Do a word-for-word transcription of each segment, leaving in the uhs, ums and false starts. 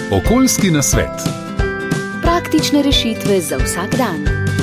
Okoljski nasvet. Praktične rešitve za vsak dan.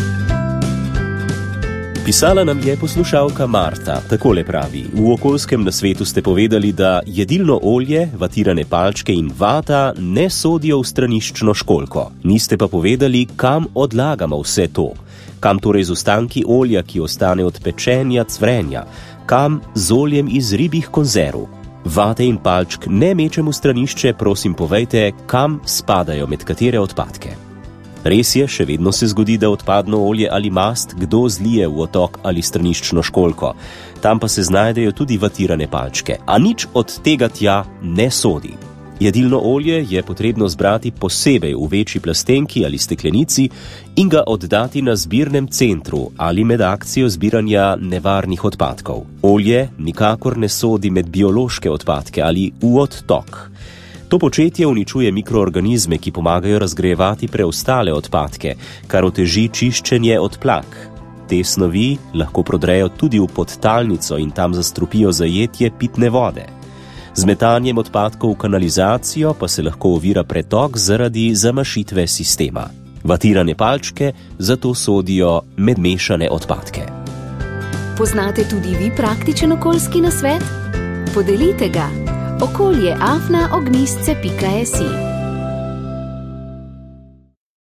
Pisala nam je poslušalka Marta, takole pravi: v okoljskem nasvetu ste povedali, da jedilno olje, vatirane palčke in vata ne sodijo v straniščno školjko. Niste pa povedali, kam odlagamo vse to. Kam torej z ostanki olja, ki ostane od pečenja, cvrenja? Kam z oljem iz ribjih konzerv? Vate in palčk ne mečem v stranišče, prosim povejte, kam spadajo, med katere odpadke. Res je, še vedno se zgodi, da odpadno olje ali mast kdo zlije v otok ali straniščno školjko. Tam pa se znajdejo tudi vatirane palčke, a nič od tega tja ne sodi. Jedilno olje je potrebno zbrati posebej v večji plastenki ali steklenici in ga oddati na zbirnem centru ali med akcijo zbiranja nevarnih odpadkov. Olje nikakor ne sodi med biološke odpadke ali v odtok. To početje uničuje mikroorganizme, ki pomagajo razgrajevati preostale odpadke, kar oteži čiščenje odplak. Te snovi lahko prodrejo tudi v podtalnico in tam zastrupijo zajetje pitne vode. Z metanjem odpadkov v kanalizacijo pa se lahko ovira pretok zaradi zamašitve sistema. Vatirane palčke zato sodijo med mešane odpadke. Poznate tudi vi praktičen okoljski nasvet? Podelite ga. okolje afna ognjišče pika si